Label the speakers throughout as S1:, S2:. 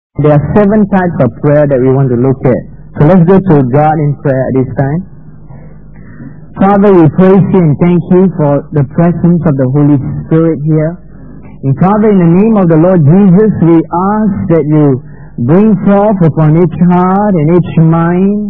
S1: There are 7 types of prayer that we want to look at. So let's go to God in prayer at this time. Father, we praise you and thank you for the presence of the Holy Spirit here. And Father, in the name of the Lord Jesus, we ask that you bring forth upon each heart and each mind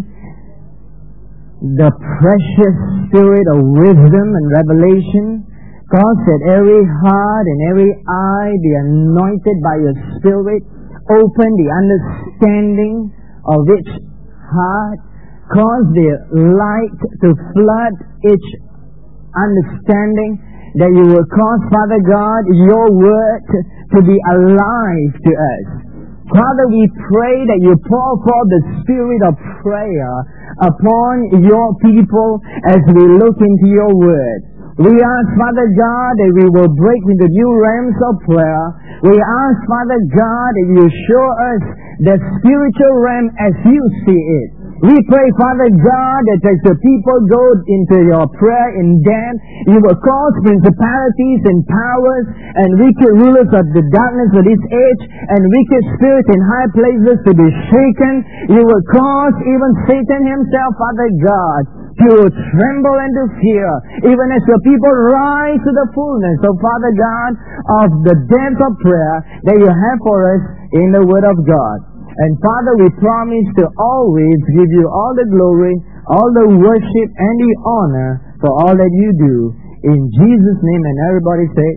S1: the precious spirit of wisdom and revelation. Cause that every heart and every eye be anointed by your Spirit. Open the understanding of each heart. Cause the light to flood each understanding. That you will cause, Father God, your word to be alive to us. Father, we pray that you pour forth the spirit of prayer upon your people as we look into your word. We ask, Father God, that we will break into new realms of prayer. We ask, Father God, that you show us the spiritual realm as you see it. We pray, Father God, that as the people go into your prayer in depth, you will cause principalities and powers and wicked rulers of the darkness of this age and wicked spirits in high places to be shaken. You will cause even Satan himself, Father God, to tremble and to fear, even as your people rise to the fullness of, Father God, of the depth of prayer that you have for us in the Word of God. And Father, we promise to always give you all the glory, all the worship, and the honor for all that you do. In Jesus' name, and everybody say,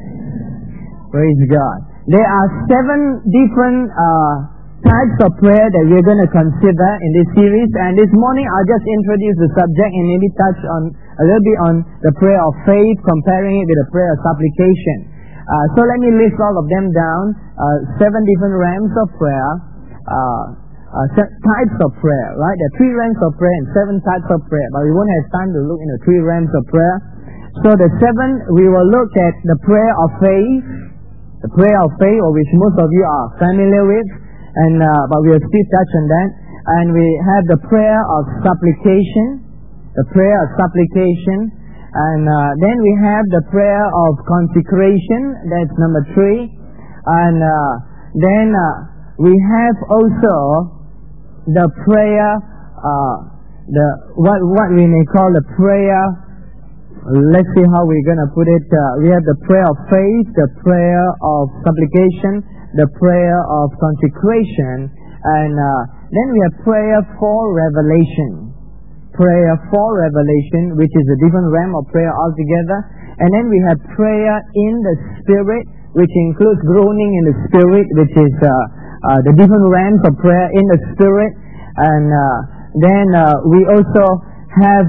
S1: praise God. There are 7 different types of prayer that we're going to consider in this series. And this morning, I'll just introduce the subject and maybe touch on a little bit on the prayer of faith, comparing it with the prayer of supplication. So let me list all of them down. 7 different realms of prayer. Types of prayer, right? There are 3 realms of prayer and 7 types of prayer, but we won't have time to look into 3 realms of prayer. So the 7, we will look at the prayer of faith, or which most of you are familiar with, and but we will still touch on that. And we have the prayer of supplication, and then we have the prayer of consecration. That's number 3, and then we have also the prayer, what we may call the prayer. Let's see how we're going to put it. We have the prayer of faith, the prayer of supplication, the prayer of consecration, and then we have prayer for revelation. Which is a different realm of prayer altogether. And then we have prayer in the Spirit, which includes groaning in the Spirit, which is the different realms of prayer in the Spirit. And then we also have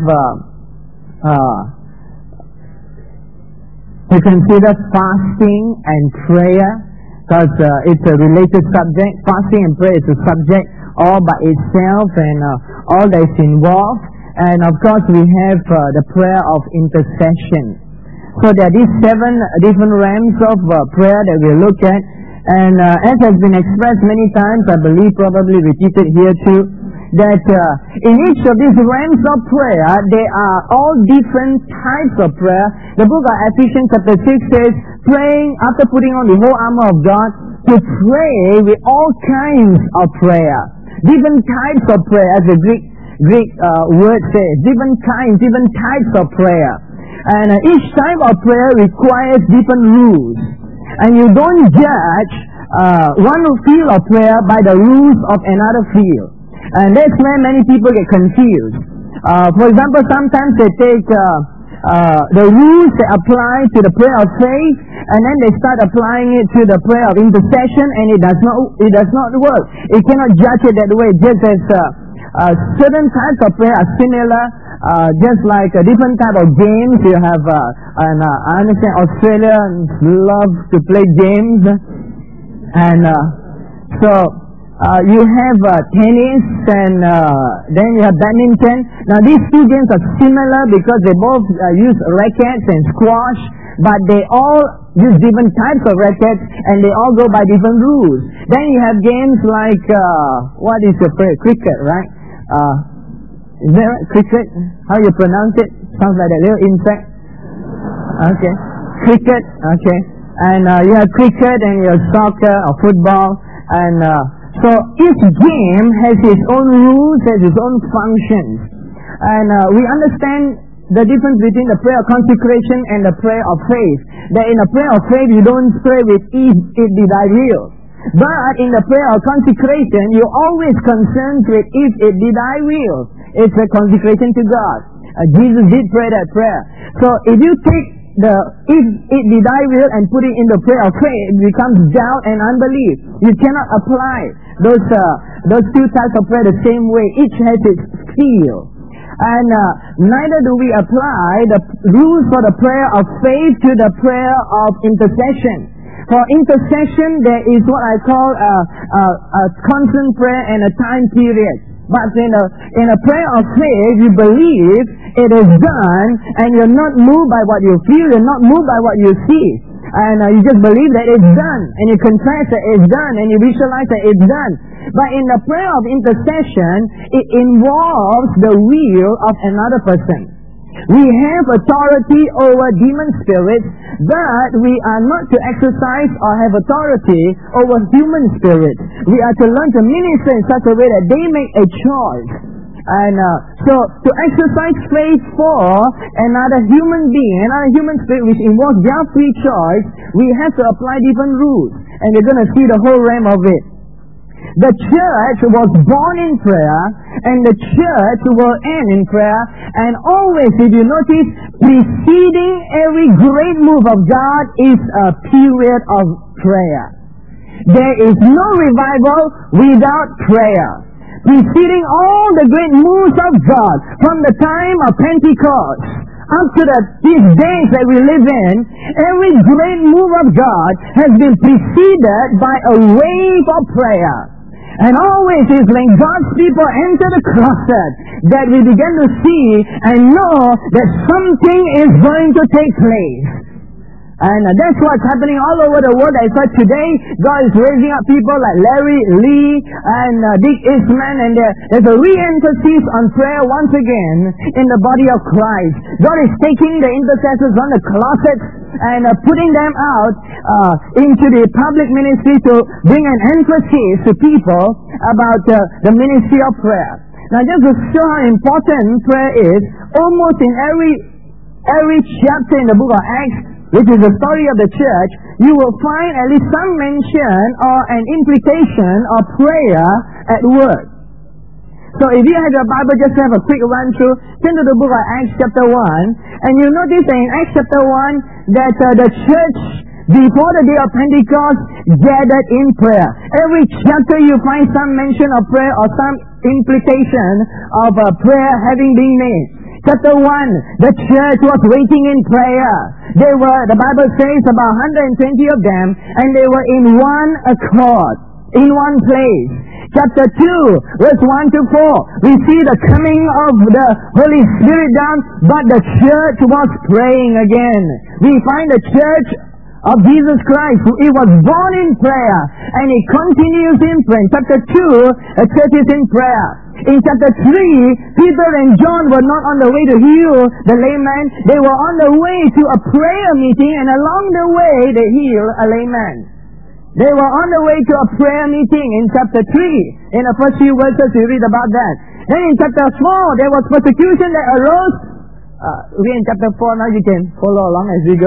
S1: to consider fasting and prayer, because it's a related subject. Fasting and prayer is a subject all by itself, and all that is involved. And of course we have the prayer of intercession. So there are these 7 different realms of prayer that we look at. And as has been expressed many times, I believe probably repeated here too, that in each of these realms of prayer, there are all different types of prayer. The book of Ephesians chapter 6 says, praying after putting on the whole armor of God, to pray with all kinds of prayer. Different types of prayer, as the Greek word says, different types of prayer. And each type of prayer requires different rules. And you don't judge one field of prayer by the rules of another field. And that's where many people get confused. For example, sometimes they take the rules that apply to the prayer of faith, and then they start applying it to the prayer of intercession, and it does not work. It cannot judge it that way. Just as certain types of prayer are similar, just like a different type of games. You have, and I understand Australians love to play games, and so you have tennis, and then you have badminton. Now these 2 games are similar because they both use rackets and squash, but they all use different types of rackets, and they all go by different rules. Then you have games like what is your favorite? Cricket, right? Is that right? Cricket? How you pronounce it? Sounds like a little insect. Okay. Cricket. Okay. And you have cricket, and you have soccer or football, and So each game has its own rules, has its own functions. And we understand the difference between the prayer of consecration and the prayer of faith. That in the prayer of faith, you don't pray with if it be thy will. But in the prayer of consecration, you're always concerned with if it be thy will. It's a consecration to God. Jesus did pray that prayer. So if you take the if it be thy will and put it in the prayer of faith, it becomes doubt and unbelief. You cannot apply those two types of prayer the same way. Each has its feel. And neither do we apply the rules for the prayer of faith to the prayer of intercession. For intercession, there is what I call a constant prayer and a time period. But in a prayer of faith, you believe it is done, and you're not moved by what you feel, you're not moved by what you see. And you just believe that it's done, and you confess that it's done, and you visualize that it's done. But in the prayer of intercession, it involves the will of another person. We have authority over demon spirits, but we are not to exercise or have authority over human spirits. We are to learn to minister in such a way that they make a choice. And so to exercise faith for another human being, another human spirit which involves their free choice, we have to apply different rules. And you're going to see the whole realm of it. The church was born in prayer, and the church will end in prayer. And always, if you notice, preceding every great move of God is a period of prayer. There is no revival without prayer. Preceding all the great moves of God, from the time of Pentecost up to these days that we live in, every great move of God has been preceded by a wave of prayer. And always is when God's people enter the closet that we begin to see and know that something is going to take place. And that's what's happening all over the world. I said today, God is raising up people like Larry, Lee, and Dick Eastman, and there's a re-emphasis on prayer once again in the body of Christ. God is taking the intercessors on the closets and putting them out into the public ministry to bring an emphasis to people about the ministry of prayer. Now, just to show how important prayer is, almost in every chapter in the book of Acts, which is the story of the church, you will find at least some mention or an implication of prayer at work. So if you have your Bible, just have a quick run through, turn to the book of Acts chapter 1, and you'll notice that in Acts chapter 1 that the church before the day of Pentecost gathered in prayer. Every chapter you find some mention of prayer or some implication of prayer having been made. Chapter 1, the church was waiting in prayer. The Bible says about 120 of them, and they were in one accord, in one place. Chapter 2, verse 1 to 4, we see the coming of the Holy Spirit down, but the church was praying again. We find the church of Jesus Christ, it was born in prayer, and it continues in prayer. In chapter 2, the church is in prayer. In chapter 3, Peter and John were not on the way to heal the layman. They were on the way to a prayer meeting, and along the way they healed a layman. They were on the way to a prayer meeting in chapter 3. In the first few verses we read about that. Then in chapter 4, there was persecution that arose. We're in chapter 4 now, you can follow along as we go.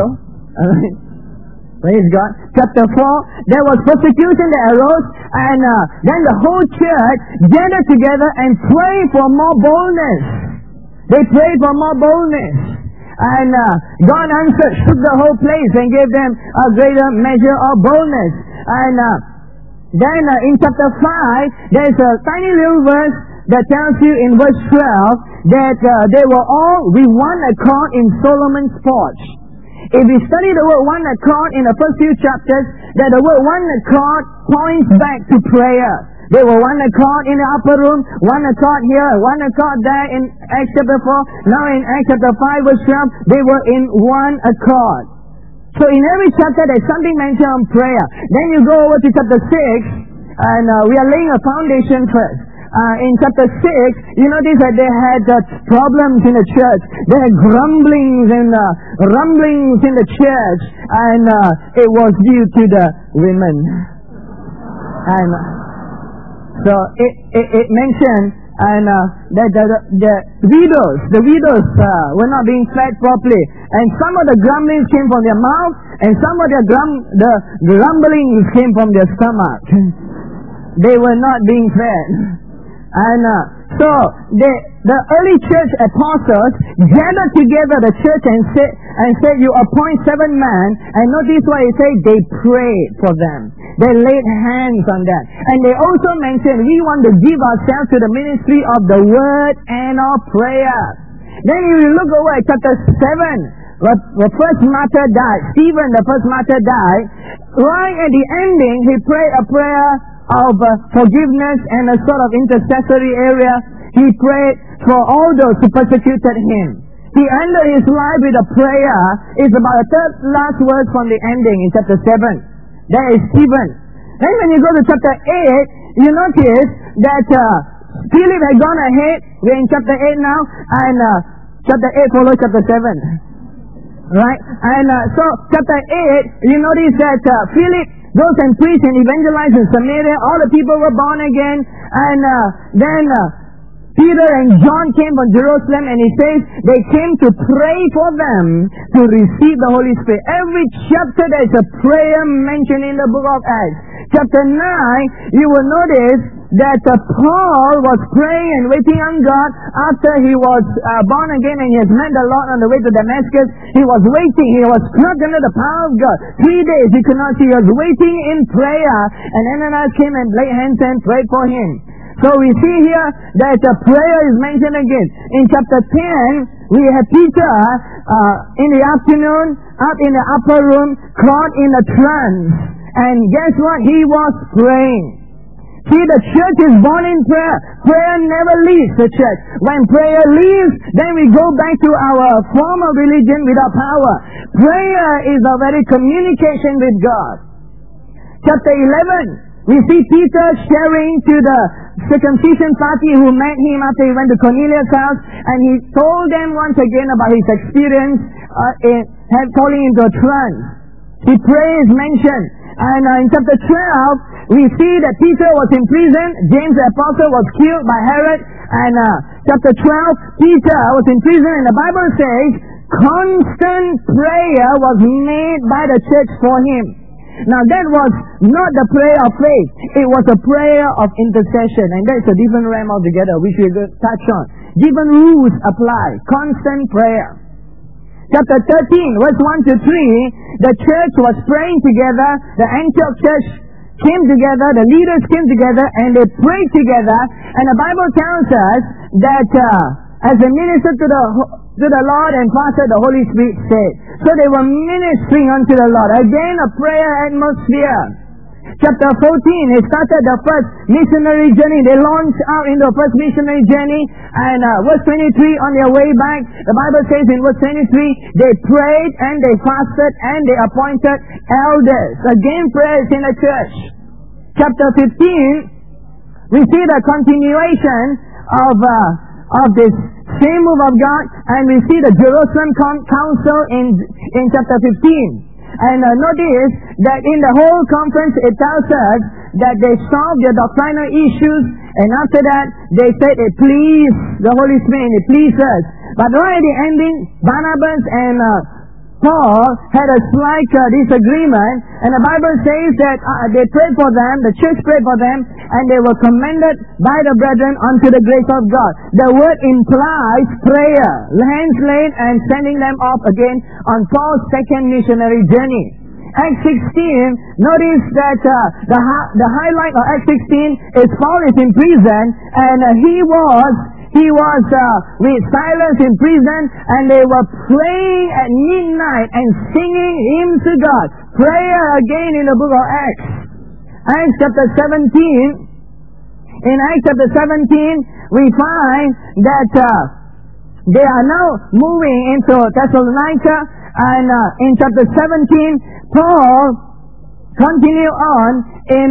S1: Praise God. Chapter 4, there was persecution that arose, and then the whole church gathered together and prayed for more boldness. They prayed for more boldness. And God answered, shook the whole place and gave them a greater measure of boldness. And then in chapter 5, there's a tiny little verse that tells you in verse 12 that they were all with one accord in Solomon's porch. If we study the word one accord in the first few chapters, that the word one accord points back to prayer. They were one accord in the upper room, one accord here, one accord there in Acts chapter 4. Now in Acts chapter 5 verse 12, they were in one accord. So in every chapter there's something mentioned on prayer. Then you go over to chapter 6, and we are laying a foundation first. In chapter 6, you notice that they had problems in the church. They had grumblings and rumblings in the church, and it was due to the women. And So it mentioned and that the widows were not being fed properly, and some of the grumblings came from their mouth, and some of the grumblings came from their stomach. They were not being fed, and so the early church apostles gathered together the church and said, you appoint 7 men, and notice what it said, they prayed for them. They laid hands on them. And they also mentioned, we want to give ourselves to the ministry of the word and of prayer. Then if you look over at chapter 7, the first martyr died. Stephen, the first martyr, died. Right at the ending, he prayed a prayer of forgiveness and a sort of intercessory area. He prayed for all those who persecuted him. He ended his life with a prayer. It's about the third last word from the ending in chapter 7. That is Stephen. Then when you go to chapter 8, you notice that Philip had gone ahead. We're in chapter 8 now, and chapter 8 follows chapter 7. Right? And so chapter 8, you notice that Philip goes and preach and evangelize in Samaria. All the people were born again. And then Peter and John came from Jerusalem, and he says they came to pray for them to receive the Holy Spirit. Every chapter there is a prayer mentioned in the book of Acts. Chapter 9, you will notice that Paul was praying and waiting on God after he was born again, and he has met the Lord on the way to Damascus. He was waiting. He was struck under the power of God. 3 days he could not see. He was waiting in prayer, and Ananias came and laid hands and prayed for him. So we see here that prayer is mentioned again. In chapter 10, we have Peter in the afternoon up in the upper room, caught in a trance. And guess what? He was praying. See, the church is born in prayer. Prayer never leaves the church. When prayer leaves, then we go back to our form of religion without power. Prayer is a very communication with God. Chapter 11. We see Peter sharing to the circumcision party who met him after he went to Cornelius' house, and he told them once again about his experience in calling him to a trance. His prayer is mentioned. And in chapter 12, we see that Peter was in prison. James the apostle was killed by Herod. And chapter 12, Peter was in prison, and the Bible says constant prayer was made by the church for him. Now that was not the prayer of faith. It was a prayer of intercession. And that's a different realm altogether, which we're going to touch on. Different rules apply. Constant prayer. Chapter 13, verse 1 to 3, the church was praying together. The Antioch church came together. The leaders came together and they prayed together. And the Bible tells us that as they ministered to the Lord and fasted, the Holy Spirit stayed. So they were ministering unto the Lord. Again, a prayer atmosphere. Chapter 14, they started the first missionary journey. They launched out into the first missionary journey. And verse 23, on their way back, the Bible says in verse 23, they prayed and they fasted and they appointed elders. Again, prayer is in the church. Chapter 15, we see the continuation of this same move of God, and we see the Jerusalem Council in chapter 15. And notice that in the whole conference it tells us that they solved their doctrinal issues, and after that they said it pleased the Holy Spirit, it pleased us. But right at the ending, Barnabas and Paul had a slight disagreement, and the Bible says that they prayed for them, the church prayed for them, and they were commended by the brethren unto the grace of God. The word implies prayer, hands laid and sending them off again on Paul's second missionary journey. Acts 16, notice that the highlight of Acts 16 is Paul is in prison, and he was with Silas in prison, and they were praying at midnight and singing hymns to God. Prayer again in the book of Acts. Acts chapter 17. In Acts chapter 17, we find that they are now moving into Thessalonica, and in chapter 17, Paul continued on in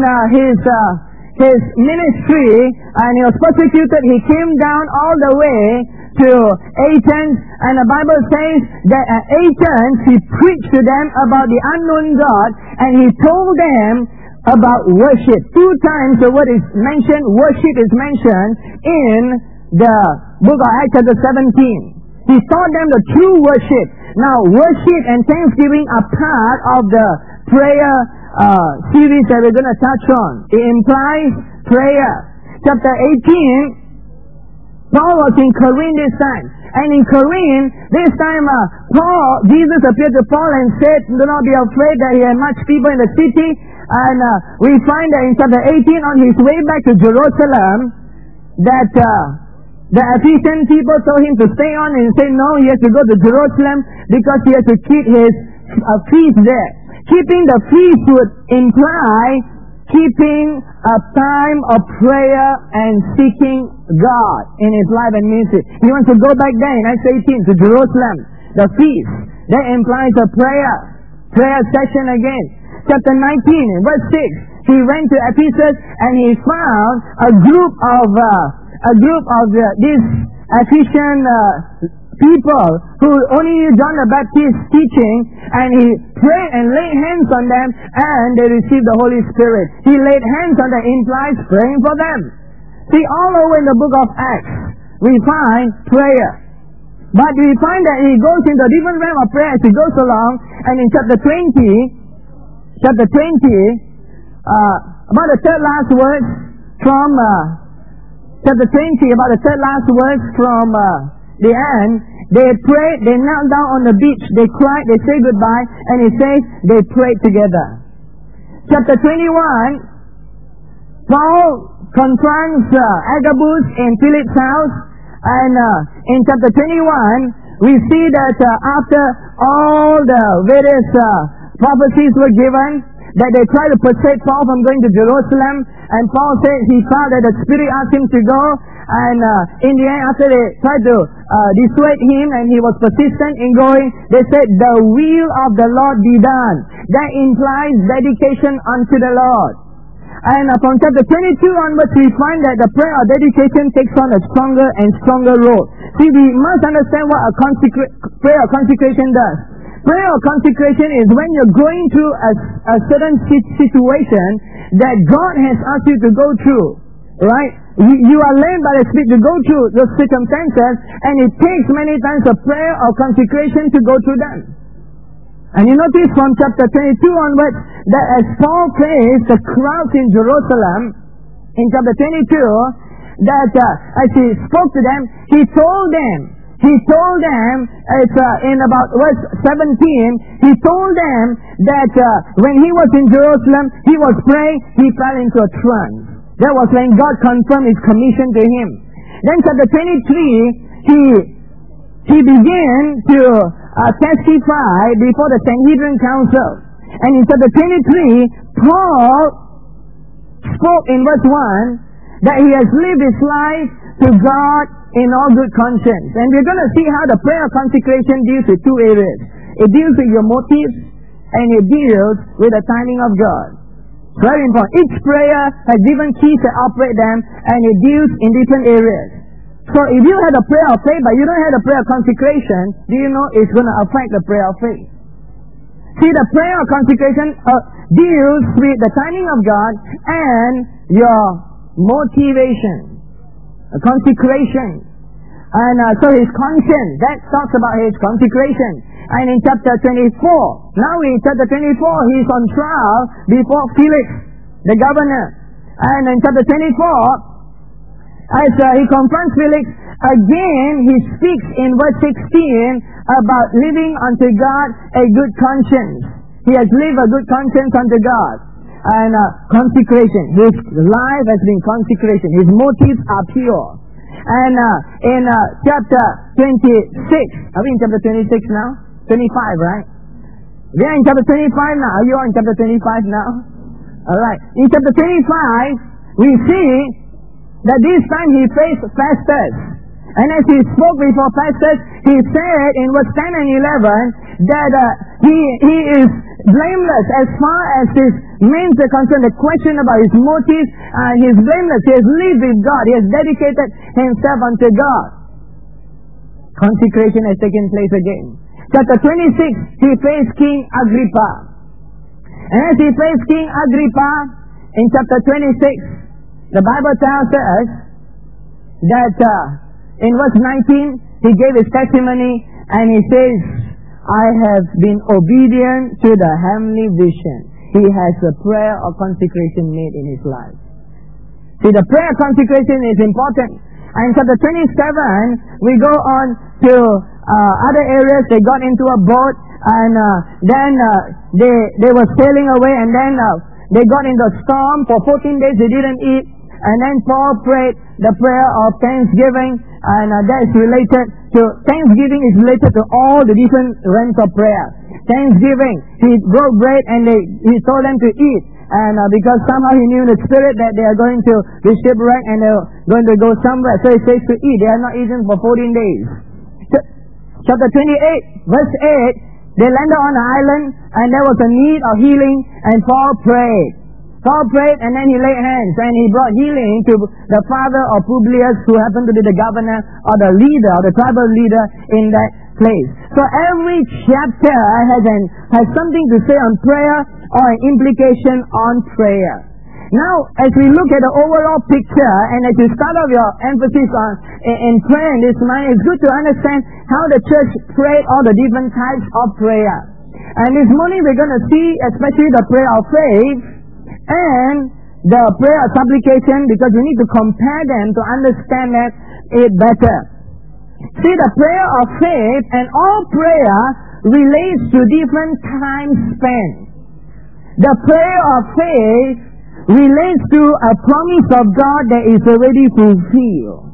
S1: his ministry, and he was persecuted. He came down all the way to Athens, and the Bible says that at Athens he preached to them about the unknown God, and he told them about worship. 2 times the word is mentioned, worship is mentioned in the book of Acts chapter 17. He taught them the true worship. Now, worship and thanksgiving are part of the prayer series that we're going to touch on. It implies prayer. Chapter 18, Paul was in Corinth this time. And in Corinth, this time, Jesus appeared to Paul and said, do not be afraid that he had much people in the city. And we find that in chapter 18, on his way back to Jerusalem, that the Ephesian people told him to stay on, and he said no, he has to go to Jerusalem because he has to keep his feast there. Keeping the feast would imply keeping a time of prayer and seeking God in his life and ministry. He wants to go back there in Acts 18 to Jerusalem, the feast. That implies a prayer session again. Chapter 19, verse 6, he went to Ephesus and he found a group of these Ephesian people who only knew John the Baptist teaching, and he prayed and laid hands on them and they received the Holy Spirit. He laid hands on them, implies praying for them. See, all over in the book of Acts, we find prayer. But we find that he goes into a different realm of prayer as he goes along, and in chapter 20, about the third last verse from chapter 20, about the third last verse from the end, they prayed, they knelt down on the beach, they cried, they said goodbye, and it says they prayed together. Chapter 21, Paul confronts Agabus in Philip's house, and in chapter 21, we see that after all the various prophecies were given, that they tried to persuade Paul from going to Jerusalem, and Paul said he felt that the Spirit asked him to go, and in the end, after they tried to dissuade him and he was persistent in going, they said, the will of the Lord be done. That implies dedication unto the Lord. And from chapter 22 onwards, we find that the prayer of dedication takes on a stronger and stronger role. See, we must understand what a prayer of consecration does. Prayer of consecration is when you're going through a certain situation that God has asked you to go through, right? You are led by the Spirit to go through those circumstances, and it takes many times a prayer of consecration to go through them. And you notice from chapter 22 onwards that as Paul faced the crowds in Jerusalem, in chapter 22, that as he spoke to them, he told them, it's in about verse 17, he told them that when he was in Jerusalem, he was praying, he fell into a trance. That was when God confirmed his commission to him. Then chapter 23, he began to testify before the Sanhedrin Council. And in chapter 23, Paul spoke in verse 1 that he has lived his life to God in all good conscience. And we're going to see how the prayer of consecration deals with 2 areas. It deals with your motives, and it deals with the timing of God. Very important. Each prayer has different keys that operate them, and it deals in different areas. So if you had a prayer of faith, but you don't have a prayer of consecration, do you know it's going to affect the prayer of faith? See, the prayer of consecration deals with the timing of God and your motivation. Consecration. And so his conscience, that talks about his consecration. And in chapter 24, now in chapter 24, he's on trial before Felix, the governor. And in chapter 24, as he confronts Felix, again he speaks in verse 16 about living unto God a good conscience. He has lived a good conscience unto God. And consecration. His life has been consecration. His motives are pure. And in chapter 26, are we in chapter 26 now? 25, right? We are in chapter 25 now. Are you in chapter 25 now? Alright. In chapter 25, we see that this time he faced Festus. And as he spoke before Festus, he said in verse 10 and 11 that he is blameless as far as his means are concerned. The question about his motives, he is blameless. He has lived with God. He has dedicated himself unto God. Consecration has taken place again. Chapter 26, he faced King Agrippa. And as he faced King Agrippa in chapter 26, the Bible tells us that in verse 19, he gave his testimony and he says, I have been obedient to the heavenly vision. He has a prayer of consecration made in his life. See, the prayer of consecration is important. And chapter 27, we go on to other areas. They got into a boat and then they were sailing away, and then they got into a storm. For 14 days they didn't eat. And then Paul prayed the prayer of thanksgiving, and that is related to, thanksgiving is related to all the different realms of prayer. Thanksgiving, he broke bread and he told them to eat. And because somehow he knew in the spirit that they are going to be shipwrecked and they're going to go somewhere. So he says to eat. They are not eaten for 14 days. Chapter 28, verse 8, they landed on an island and there was a need of healing, and Paul prayed. Paul prayed and then he laid hands and he brought healing to the father of Publius, who happened to be the governor or the leader or the tribal leader in that place. So every chapter has something to say on prayer or an implication on prayer. Now, as we look at the overall picture and as you start off your emphasis on in prayer in this mind, it's good to understand how the church prayed all the different types of prayer. And this morning we're going to see especially the prayer of faith and the prayer of supplication, because we need to compare them to understand it better. See, the prayer of faith and all prayer relates to different time span. The prayer of faith relates to a promise of God that is already fulfilled.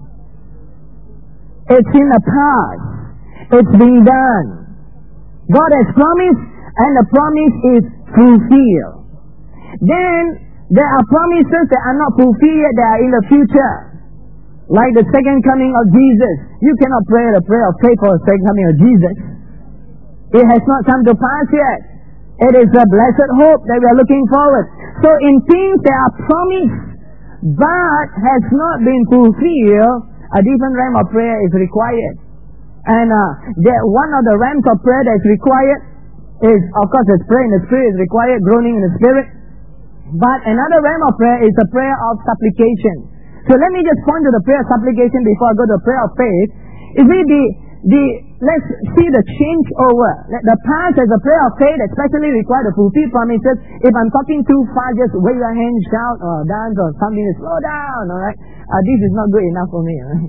S1: It's in the past. It's been done. God has promised and the promise is fulfilled. Then there are promises that are not fulfilled yet, that are in the future. Like the second coming of Jesus. You cannot pray the prayer of faith for the second coming of Jesus. It has not come to pass yet. It is a blessed hope that we are looking forward. So in things that are promised but has not been fulfilled, a different realm of prayer is required. And one of the realms of prayer that is required is, of course, as prayer in the Spirit is required, groaning in the Spirit. But another realm of prayer is the prayer of supplication. So let me just point to the prayer of supplication before I go to the prayer of faith. If we let's see the change over. The past as a prayer of faith especially require the fulfilled promises. If I'm talking too far, just wave your hand, shout or dance or something to slow down, alright? This is not good enough for me, right?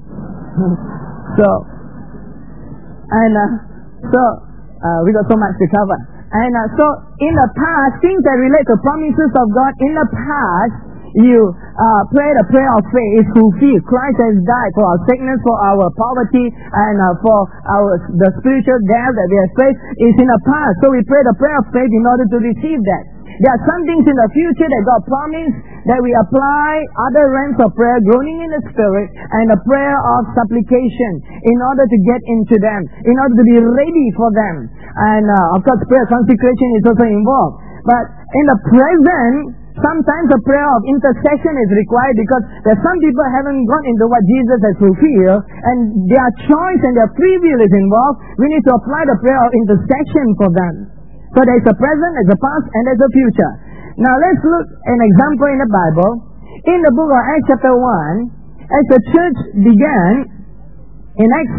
S1: We got so much to cover. And so in the past, things that relate to promises of God, in the past, you pray the prayer of faith is fulfilled. Christ has died for our sickness, for our poverty, and for the spiritual death that we have faced is in the past. So we pray the prayer of faith in order to receive that. There are some things in the future that God promised that we apply other realms of prayer, groaning in the Spirit, and a prayer of supplication in order to get into them, in order to be ready for them. And of course, prayer consecration is also involved. But in the present, sometimes a prayer of intercession is required because there are some people who haven't gone into what Jesus has fulfilled, and their choice and their free will is involved. We need to apply the prayer of intercession for them. So there's a present, there's a past, and there's a future. Now let's look at an example in the Bible. In the book of Acts chapter 1, as the church began, in Acts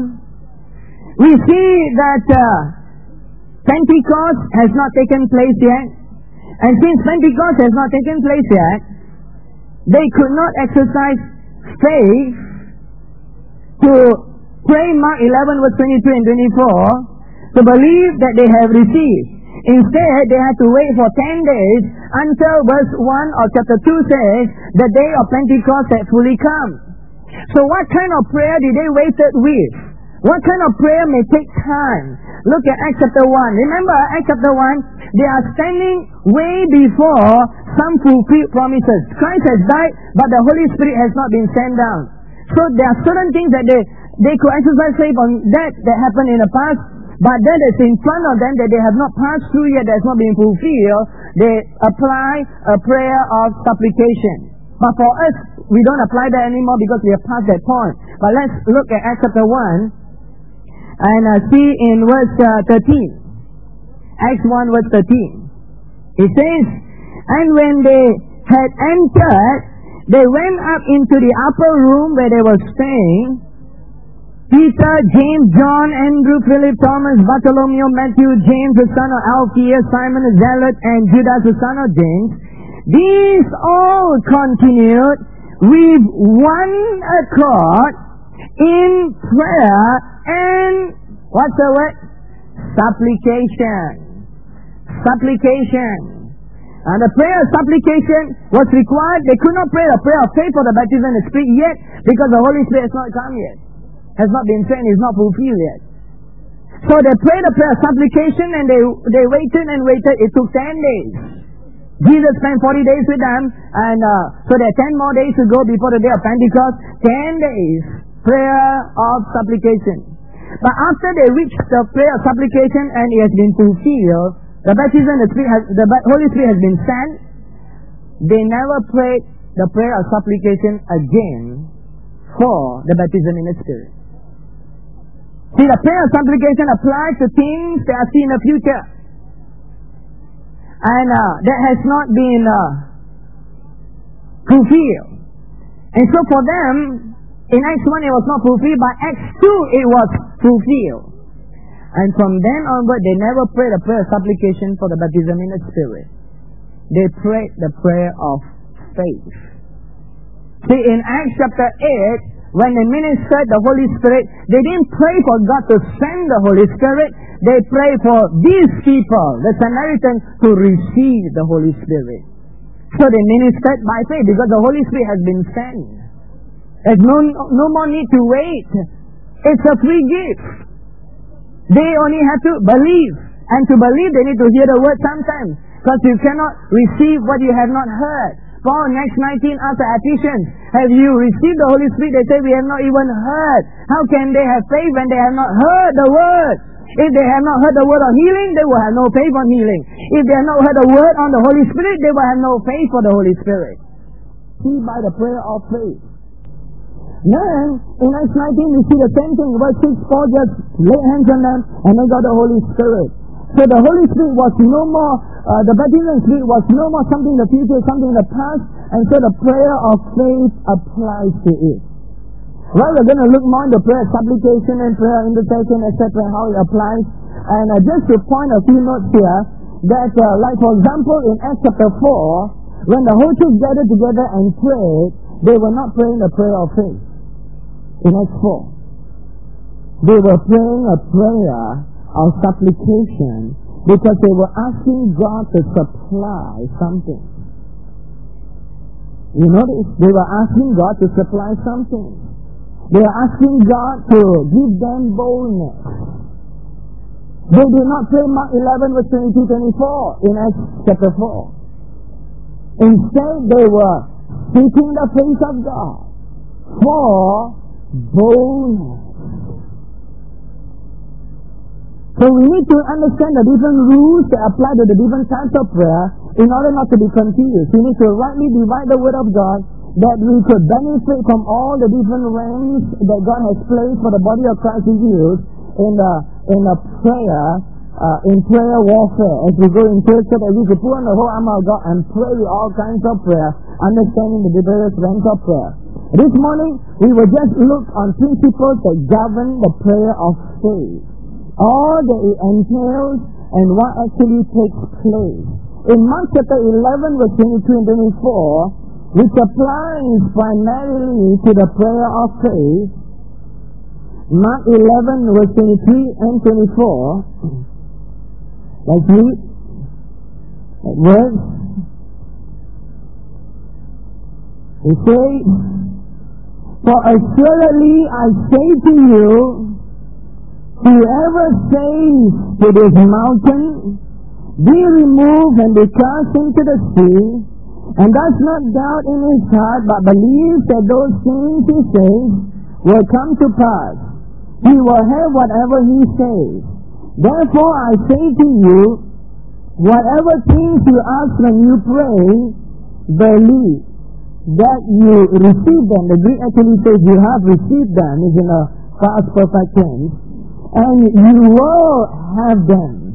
S1: 1, we see that Pentecost has not taken place yet. And since Pentecost has not taken place yet, they could not exercise faith to pray Mark 11 verse 22 and 24 to believe that they have received. Instead, they had to wait for 10 days until verse 1 of chapter 2 says the day of Pentecost had fully come. So what kind of prayer did they wait with? What kind of prayer may take time? Look at Acts chapter 1. Remember, Acts chapter 1, they are standing way before some fulfilled promises. Christ has died, but the Holy Spirit has not been sent down. So there are certain things that they could exercise faith on that happened in the past, but that is in front of them that they have not passed through yet, that has not been fulfilled. They apply a prayer of supplication. But for us, we don't apply that anymore because we have passed that point. But let's look at Acts chapter 1. And see in verse 13. Acts 1 verse 13. It says, and when they had entered, they went up into the upper room where they were staying. Peter, James, John, Andrew, Philip, Thomas, Bartholomew, Matthew, James the son of Alphaeus, Simon the Zealot, and Judas the son of James. These all continued with one accord in prayer and, what's the word? Supplication. Supplication. And the prayer of supplication was required. They could not pray the prayer of faith for the baptism in the Spirit yet because the Holy Spirit has not come yet. Has not been sent, is not fulfilled yet. So they prayed the prayer of supplication and they waited and waited. It took 10 days. Jesus spent 40 days with them, and so there are 10 more days to go before the day of Pentecost. 10 days prayer of supplication. But after they reached the prayer of supplication and it has been fulfilled, the baptism in the Spirit the Holy Spirit has been sent, they never prayed the prayer of supplication again for the baptism in the Spirit. See, the prayer of supplication applies to things that are seen in the future. And that has not been fulfilled. And so for them, in Acts 1 it was not fulfilled, but Acts 2 it was fulfilled. And from then onward, they never prayed a prayer of supplication for the baptism in the Spirit. They prayed the prayer of faith. See, in Acts chapter 8, when they ministered the Holy Spirit, they didn't pray for God to send the Holy Spirit. They prayed for these people, the Samaritans, to receive the Holy Spirit. So they ministered by faith because the Holy Spirit has been sent. There's no more need to wait. It's a free gift. They only have to believe. And to believe, they need to hear the word sometimes. Because you cannot receive what you have not heard. Paul, next 19, after Ephesians, have you received the Holy Spirit? They say, we have not even heard. How can they have faith when they have not heard the word? If they have not heard the word of healing, they will have no faith on healing. If they have not heard the word on the Holy Spirit, they will have no faith for the Holy Spirit. See, by the prayer of faith. Then, in Acts 19, we see the same thing. Verse 6, Paul just laid hands on them and they got the Holy Spirit. So the Holy Spirit was no more, the baptism of Spirit was no more something in the future, something in the past, and so the prayer of faith applies to it. Well, we're going to look more into prayer, supplication and prayer, intercession, etc., how it applies. And just to point a few notes here, that like for example in Acts chapter 4, when the whole church gathered together and prayed, they were not praying the prayer of faith. In Acts 4, they were praying a prayer of supplication because they were asking God to supply something. You notice, they were asking God to supply something. They were asking God to give them boldness. They did not pray Mark 11 verse 22-24 in Acts chapter 4. Instead, they were seeking the face of God for boldness. So we need to understand the different rules that apply to the different types of prayer in order not to be confused. We need to rightly divide the Word of God that we could benefit from all the different ranks that God has placed for the body of Christ to use in prayer warfare. As we go in prayer, so that we could put on the whole armor of God and pray with all kinds of prayer, understanding the various ranks of prayer. This morning, we will just look on principles that govern the prayer of faith. All that it entails and what actually takes place. In Mark chapter 11 verse 22 and 24, which applies primarily to the prayer of faith, Mark 11 verse 23 and 24, let's read that verse. It says, for assuredly I say to you, whoever says to this mountain, be removed and be cast into the sea, and does not doubt in his heart, but believes that those things he says will come to pass, he will have whatever he says. Therefore I say to you, whatever things you ask when you pray, believe that you receive them. The Greek actually says you have received them, is in a past perfect tense, and you will have them.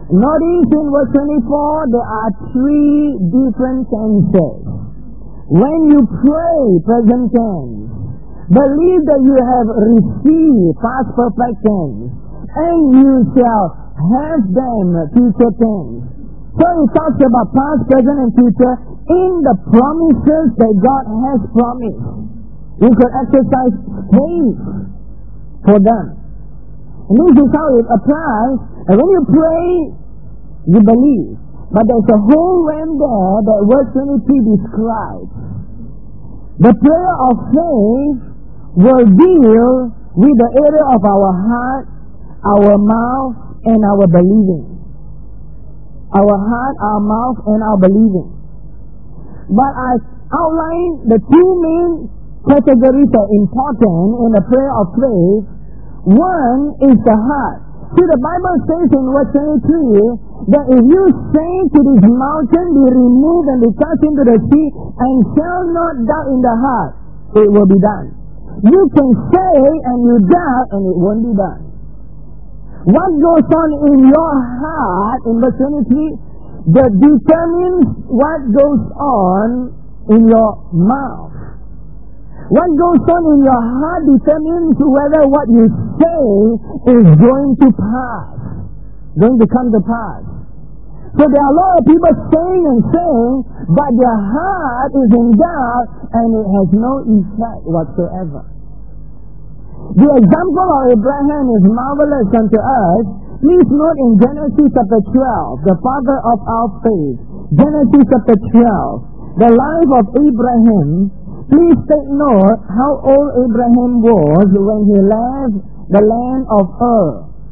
S1: Notice in verse 24, there are three different tenses. When you pray, present tense, believe that you have received, past perfect tense, and you shall have them, future tense. So it talks about past, present, and future in the promises that God has promised. You could exercise faith for them. And this is how it applies. And when you pray, you believe. But there's a whole realm there that verse 23 describes. The prayer of faith will deal with the area of our heart, our mouth, and our believing. Our heart, our mouth, and our believing. But I outlined the two main categories that are important in the prayer of faith. One is the heart. See, the Bible says in verse 23 that if you say to this mountain, be removed and be cast into the sea, and shall not doubt in the heart, it will be done. You can say and you doubt and it won't be done. What goes on in your heart, in verse 23, that determines what goes on in your mouth. What goes on in your heart determines whether what you say is going to pass, going to come to pass. So there are a lot of people saying and saying, but their heart is in doubt and it has no effect whatsoever. The example of Abraham is marvelous unto us. Please note in Genesis chapter 12, the father of our faith, Genesis chapter 12, the life of Abraham. Please take note how old Abraham was when he left the land of Ur.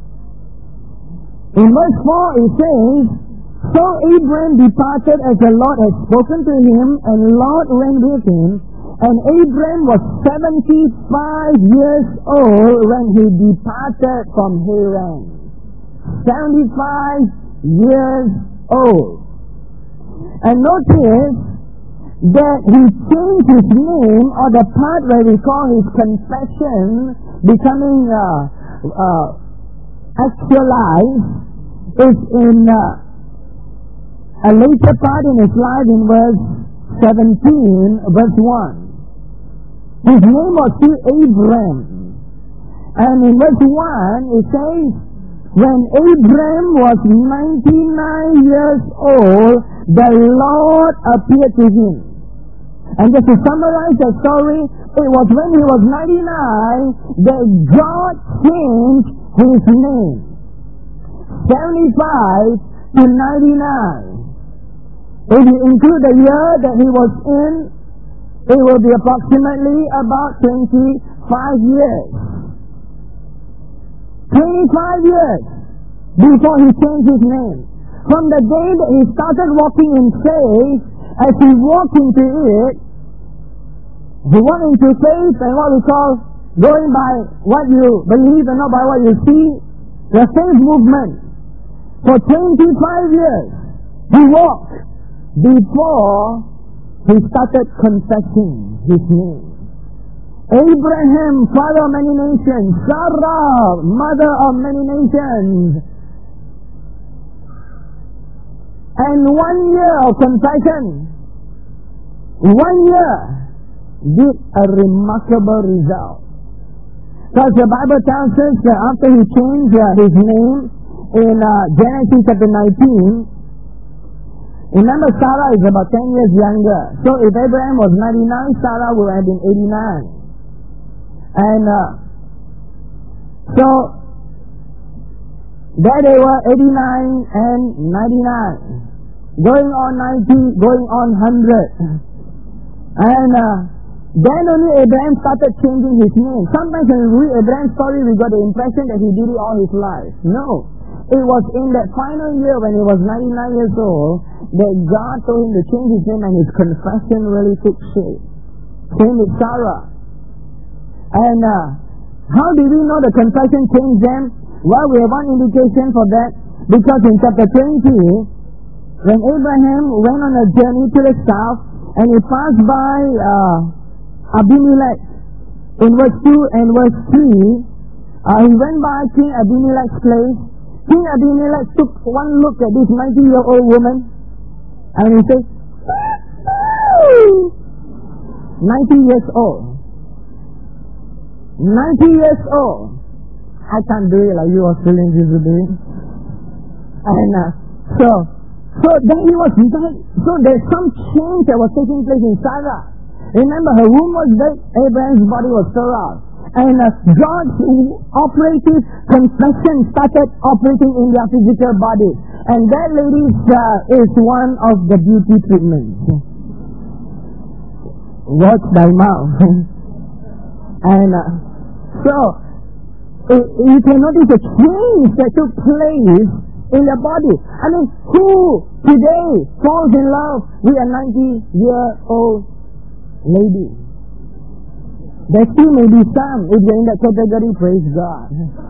S1: In verse 4 it says, so Abraham departed as the Lord had spoken to him, and Lot went with him. And Abraham was 75 years old when he departed from Haran. 75 years old. And notice that he changed his name, or the part where we call his confession becoming actualized, is in a later part in his life in verse 17, verse 1. His name was still Abram. And in verse 1 it says, when Abram was 99 years old, the Lord appeared to him. And just to summarize the story, it was when he was 99 that God changed his name. 75 to 99. If you include the year that he was in, it will be approximately about 25 years. 25 years before he changed his name. From the day that he started walking in faith, as he walked into it, he walked into faith and what we call going by what you believe and not by what you see, the faith movement. For 25 years, he walked before he started confessing his name. Abraham, father of many nations. Sarah, mother of many nations. And 1 year of confession, 1 year did a remarkable result. Because the Bible tells us that after he changed his name in Genesis chapter 19, remember Sarah is about 10 years younger. So if Abraham was 99, Sarah would have been 89. And so there they were, 89 and 99. Going on 90, going on 100. And then only Abraham started changing his name. Sometimes when we read Abraham's story, we got the impression that he did it all his life. No. It was in that final year when he was 99 years old that God told him to change his name, and his confession really took shape. Same with Sarah. And how do we know the confession changed them? Well, we have one indication for that, because in chapter 20, when Abraham went on a journey to the south, and he passed by Abimelech, in verse 2 and verse 3, he went by King Abimelech's place. King Abimelech took one look at this 90-year-old woman and he said, 90 years old. 90 years old. I can't do it like you Australians used to do it. And so then he was like, so there's some change that was taking place in Sarah. Remember, her womb was dead, Abraham's body was still out. And God's operative confession started operating in their physical body. And that, ladies, is one of the beauty treatments. Watch thy mouth. And so, you can notice a change that took place in the body. I mean, who today falls in love with a 90-year-old lady? There still may be some. If you're in that category, praise God.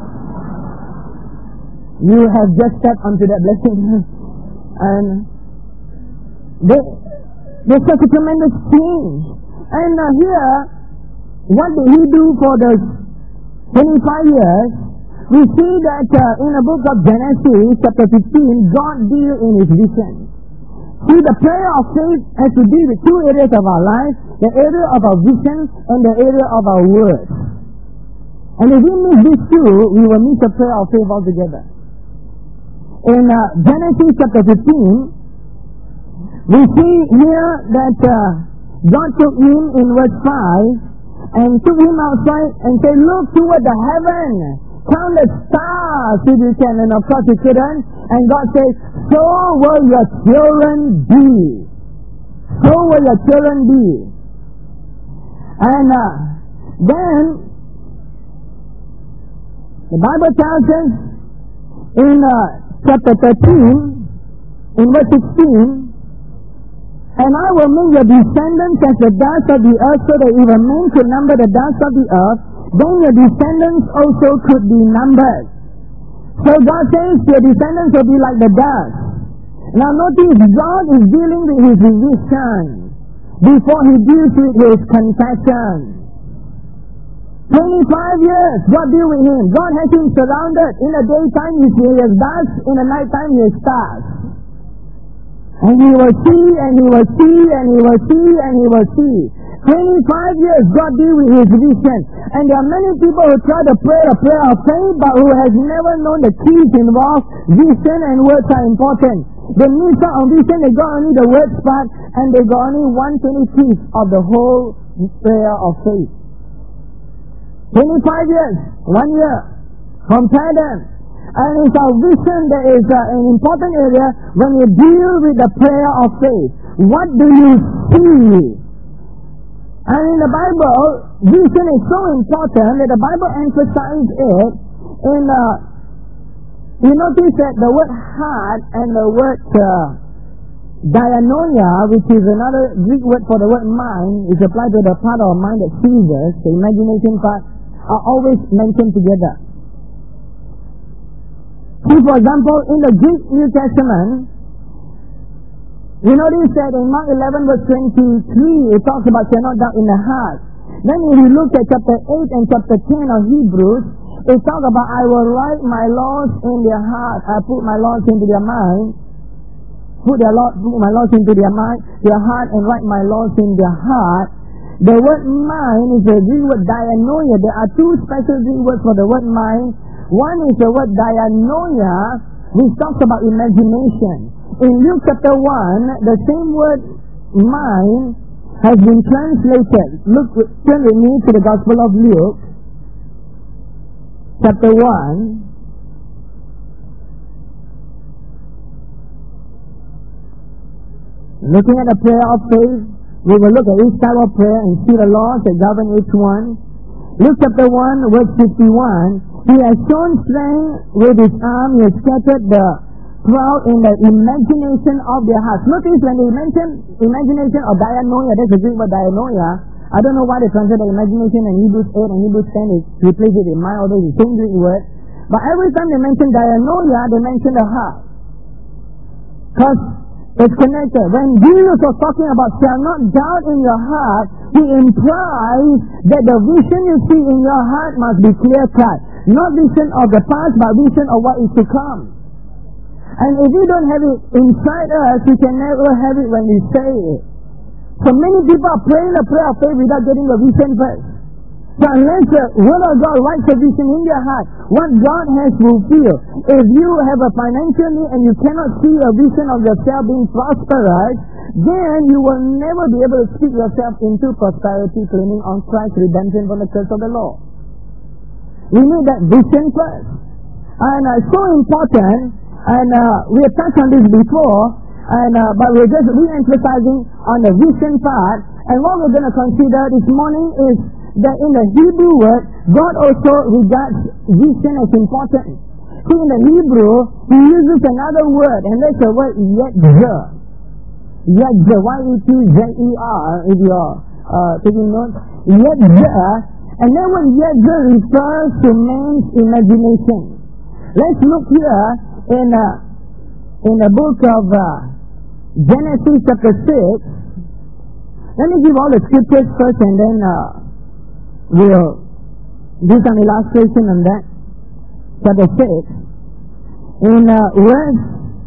S1: You have just stepped onto that blessing. And there's such a tremendous change. And here, what did he do for the 25 years? We see that in the book of Genesis, chapter 15, God deals in his vision. See, the prayer of faith has to deal with two areas of our life, the area of our vision and the area of our words. And if we miss these two, we will miss the prayer of faith altogether. In Genesis chapter 15, we see here that God took him in verse 5 and took him outside and said, look toward the heaven, count the stars if you can. And of course he couldn't. And God says, so will your children be. So will your children be. And then the Bible tells us in chapter 13, in verse 16, and I will make your descendants as the dust of the earth, so that if a man could number the dust of the earth, then your descendants also could be numbered. So God says your descendants will be like the dust. Now notice, God is dealing with his vision before he deals with his confession. 25 years, God deal with him. God has him surrounded. In the daytime he is dust, in the nighttime he is stars. And he will see, and he will see, and he will see, and he will see. 25 years, God deal with his vision. And there are many people who try to pray a prayer of faith, but who has never known the keys involved. Vision and words are important. They miss out on vision, they got only the words part, and they got only 1/25 of the whole prayer of faith. 25 years, 1 year. Compare them. And it's our vision that is an important area when you deal with the prayer of faith. What do you see? And in the Bible, vision is so important that the Bible emphasizes it in, you notice that the word heart and the word dianoia, which is another Greek word for the word mind, is applied to the part of our mind that sees us, the imagination part, are always mentioned together. See, for example, in the Greek New Testament, you notice that in Mark 11 verse 23, it talks about shall not doubt in the heart. Then if you look at chapter 8 and chapter 10 of Hebrews, it talks about I will write my laws in their heart. I put my laws into their mind. Put my laws into their mind, their heart, and write my laws in their heart. The word mind is the Greek word dianoia. There are two special Greek words for the word mind. One is the word dianoia, which talks about imagination. In Luke chapter 1, the same word mind has been translated. Look, turn with me to the Gospel of Luke, chapter 1. Looking at the prayer of faith, we will look at each type of prayer and see the laws that govern each one. Luke chapter 1, verse 51. He has shown strength with his arm. He has scattered the proud in the imagination of their hearts. Notice when they mention imagination or dianoia, that's the Greek word dianoia. I don't know why they translate the imagination in Hebrews 8 and Hebrews 10, they replace it in mind, although it's the same Greek word. But every time they mention dianoia, they mention the heart. Because it's connected. When Jesus was talking about shall not doubt in your heart, he implies that the vision you see in your heart must be clear cut. Not vision of the past, but vision of what is to come. And if we don't have it inside us, we can never have it when we say it. So many people are praying a prayer of faith without getting a vision first. So unless the Word of God writes a vision in their heart, what God has fulfilled. If you have a financial need and you cannot see a vision of yourself being prosperous, then you will never be able to speak yourself into prosperity, claiming on Christ's redemption from the curse of the law. We need that vision first. And it's so important, and we have touched on this before, but we're just re-emphasizing on the vision part. And what we're going to consider this morning is that in the Hebrew word, God also regards vision as important. See, in the Hebrew, He uses another word, and that's the word yetzer. Yetzer, Y-E-T-Z-E-R, if you're taking notes. Yetzer, and that word yetzer refers to man's imagination. Let's look here in the book of Genesis chapter 6. Let me give all the scriptures first, and then we'll do some illustration on that. Chapter 6. In verse,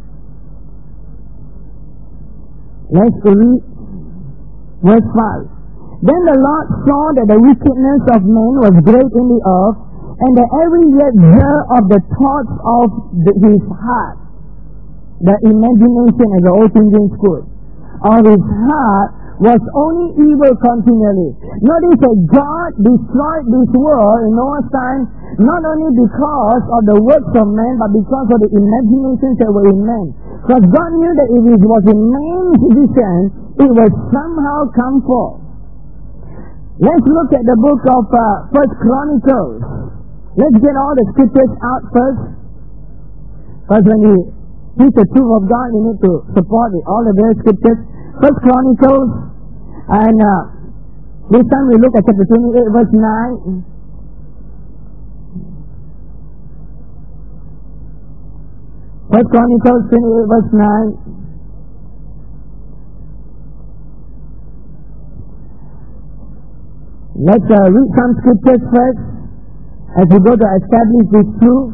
S1: let's read verse 5. Then the Lord saw that the wickedness of men was great in the earth, and that every yetzer of the thoughts of his heart, the imagination, as the old King James put, of his heart was only evil continually. Notice that God destroyed this world in Noah's time, not only because of the works of man, but because of the imaginations that were in man. Because God knew that if it was in man's vision, it would somehow come forth. Let's look at the book of 1 Chronicles. Let's get all the scriptures out first. Because when you teach the truth of God, you need to support all the various scriptures. 1 Chronicles, and this time we look at chapter 28, verse 9. 1 Chronicles 28, verse 9. Let's read some scriptures first as we go to establish this truth.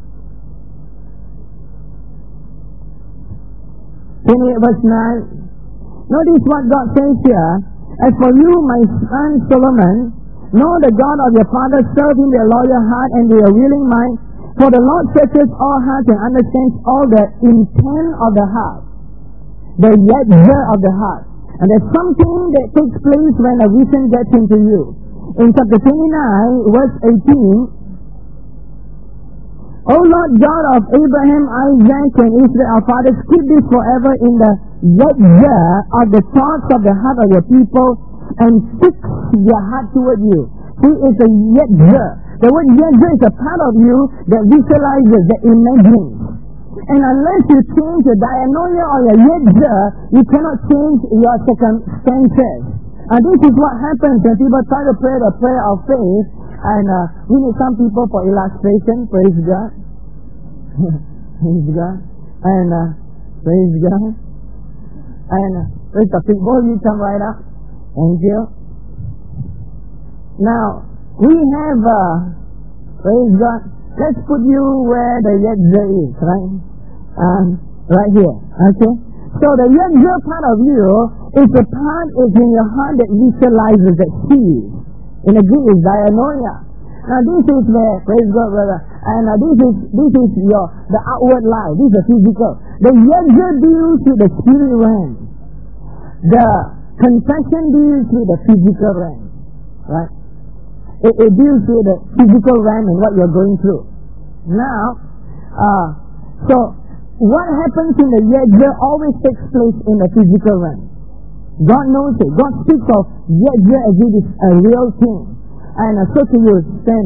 S1: 28, verse 9. Notice what God says here. As for you, my son Solomon, know the God of your father, serve him with a loyal heart and with a willing mind. For the Lord searches all hearts and understands all the intent of the heart, the yetzer of the heart. And there's something that takes place when a vision gets into you. In chapter 29, verse 18, O Lord God of Abraham, Isaac, and Israel, our fathers, keep this forever in the yetzer of the thoughts of the heart of your people, and fix your heart toward you. See, it's a yetzer. The word yetzer is a part of you that visualizes, that imagines. And unless you change your dianoia or your yetzer, you cannot change your circumstances. And this is what happens when people try to pray the prayer of faith. And we need some people for illustration. Praise God. Praise God. And praise God. And praise the people. You come right up. Thank you. Now, we have, praise God. Let's put you where the yetzer is, right? Right here. Okay? So the yetzer part of you is the part is in your heart that visualizes, that sees. In the Greek is dianoia. Now this is where, praise God, brother, and this is the outward life. This is the physical. The yetzer deals with the spirit realm. The confession deals with the physical realm, right? It deals with the physical realm and what you're going through. Now, so what happens in the yetzer always takes place in the physical realm. God knows it. God speaks of yetzer as it is a real thing. And so can you stand.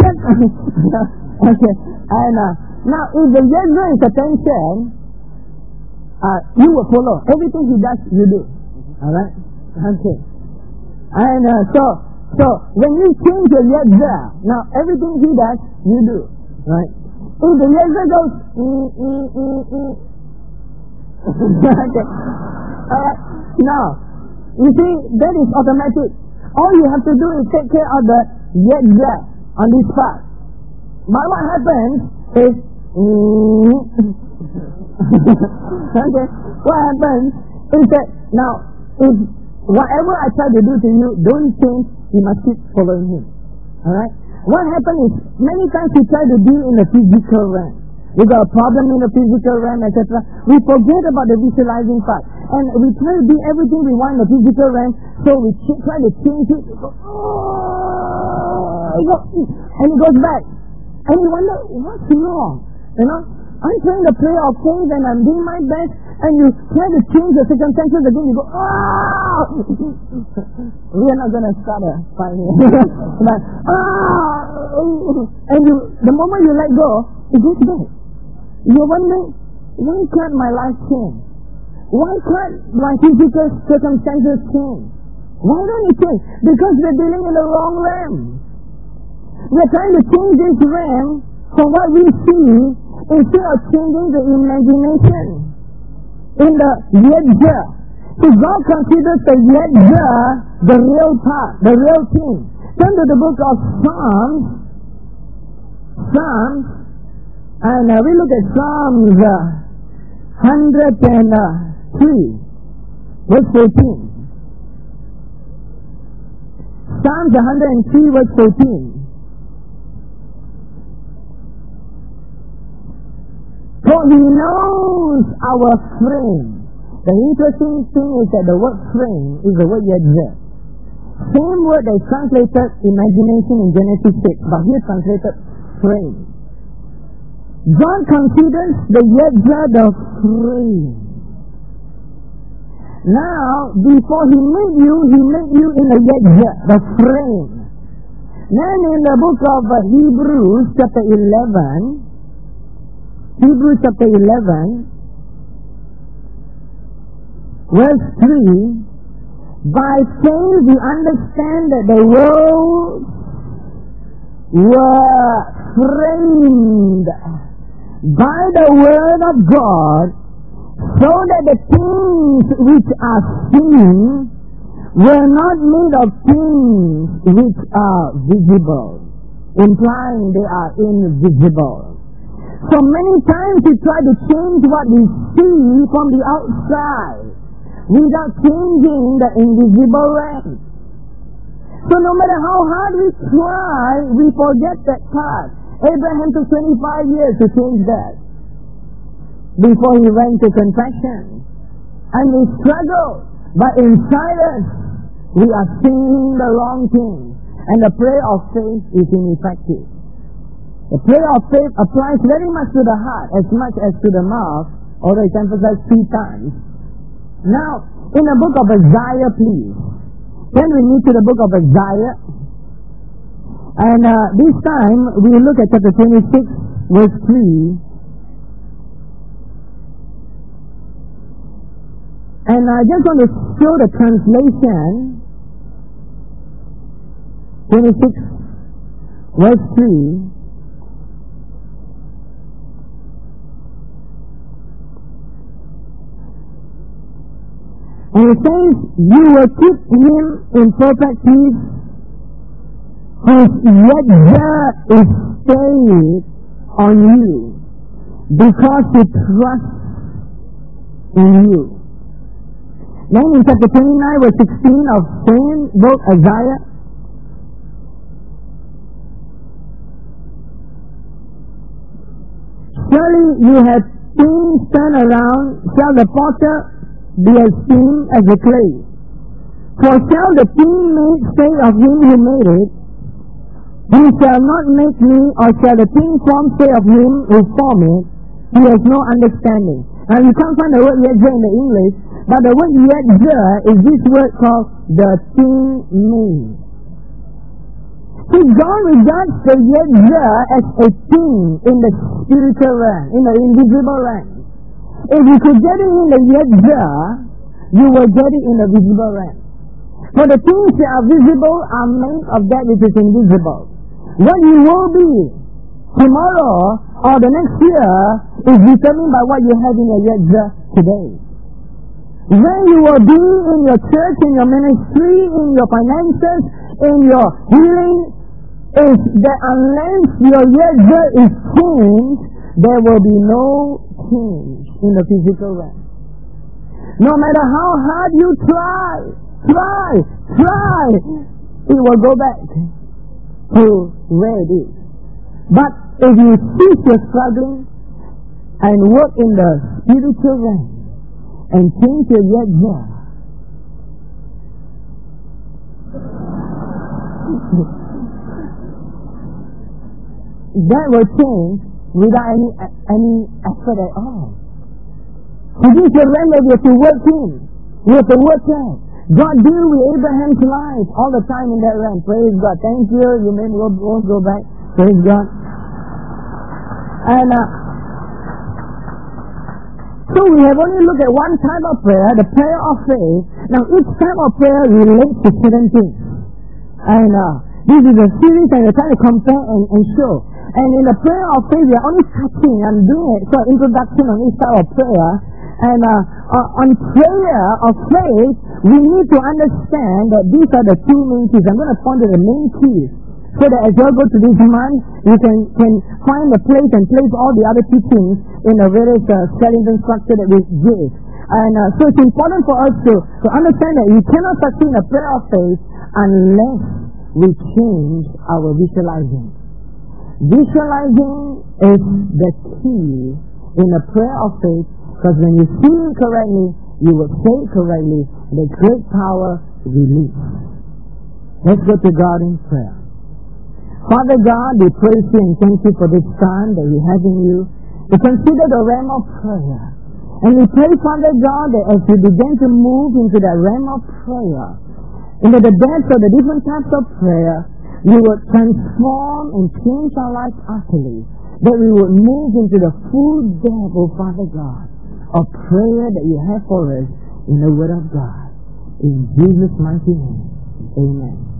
S1: Okay. And now, if the yetzer is attention, you will follow. Everything he does, you do. Alright? Okay. And so when you change your yetzer, now everything he does, you do. Right? If the yetzer goes, okay. Now, you see, that is automatic. All you have to do is take care of the yetzer on this part. But what happens is, okay, what happens is that now, if whatever I try to do to you don't change, you must keep following him. Alright? What happens is, many times we try to deal in the physical realm. We got a problem in the physical realm, etc. We forget about the visualizing part. And we try to do everything we want in the physical realm, so we try to change it. And it goes back. And you wonder, what's wrong? You know? I'm trying to play our faith and I'm doing my best, and you try to change the circumstances again, you go, we are not going to start a fight here. But, and the moment you let go, it goes back. You're wondering, why can't my life change? Why can't my physical circumstances change? Why don't it change? Because we're dealing in the wrong realm. We're trying to change this realm from what we see instead of changing the imagination in the yedza. So God considers the yedza the real part, the real thing. Turn to the book of Psalms, and we look at Psalms 103, verse 14. Psalms 103, verse 14. For he knows our frame. The interesting thing is that the word frame is the word yedza. Same word that is translated imagination in Genesis 6, but here translated frame. God considers the yedza the frame. Now, before he made you in the yedza, the frame. Then in the book of Hebrews chapter 11, Hebrews chapter 11, verse 3, by faith we understand that the worlds were framed by the word of God, so that the things which are seen were not made of things which are visible, implying they are invisible. So many times we try to change what we see from the outside without changing the invisible realm. So no matter how hard we try, we forget that part. Abraham took 25 years to change that before he went to confession. And we struggle, but inside us we are seeing the wrong thing, and the prayer of faith is ineffective. The prayer of faith applies very much to the heart as much as to the mouth, although it's emphasized 3 times. Now, in the book of Isaiah, please. Then we move to the book of Isaiah. And this time, we look at chapter 26, verse 3. And I just want to show the translation. 26, verse 3. And it says, you will keep him in perfect peace, whose yedza is stayed on you, because he trusts in you. Then in chapter 29, verse 16 of same book, Isaiah, surely you have things turned around, shall the potter be esteemed as a clay. For shall the king say of him who made it, he shall not make me, or shall the king form say of him who formed it, he has no understanding. Now you can't find the word yedza in the English, but the word yedza is this word called the king made. See, God regards the yedza as a thing in the spiritual realm, in the invisible realm. If you could get it in the yedza, you will get it in the visible realm. For the things that are visible are made of that which is invisible. What you will be tomorrow or the next year is determined by what you have in your yedza today. Where you will be in your church, in your ministry, in your finances, in your healing, is that unless your yet there is change, there will be no change in the physical realm. No matter how hard you try, it will go back to where it is. But if you cease your struggling and work in the spiritual realm and change your yet there, that will change without any effort at all. So this is the realm that we have to work in. We have to work out. God deal with Abraham's life all the time in that realm. Praise God. Thank you. You may won't go back. Praise God. And so we have only looked at one type of prayer, the prayer of faith. Now each type of prayer relates to certain things. And this is a series and we're trying to compare and show. And in the prayer of faith, we are only touching and doing it. So introduction on each type of prayer. And on prayer of faith, we need to understand that these are the two main keys. I'm going to point to the main keys, so that as you go to this month, you can find a place and place all the other teachings in the various skeleton structure that we give. And so it's important for us to understand that we cannot succeed in a prayer of faith unless we change our visualizing. Visualizing is the key in a prayer of faith, because when you see it correctly, you will say it correctly, and there's great power released. Let's go to God in prayer. Father God, we praise you and thank you for this time that we have in you to consider the realm of prayer. And we pray, Father God, that as we begin to move into the realm of prayer, into the depths of the different types of prayer, you will transform and change our lives utterly. That we would move into the full depth, oh Father God, of prayer that you have for us in the Word of God. In Jesus' mighty name, amen.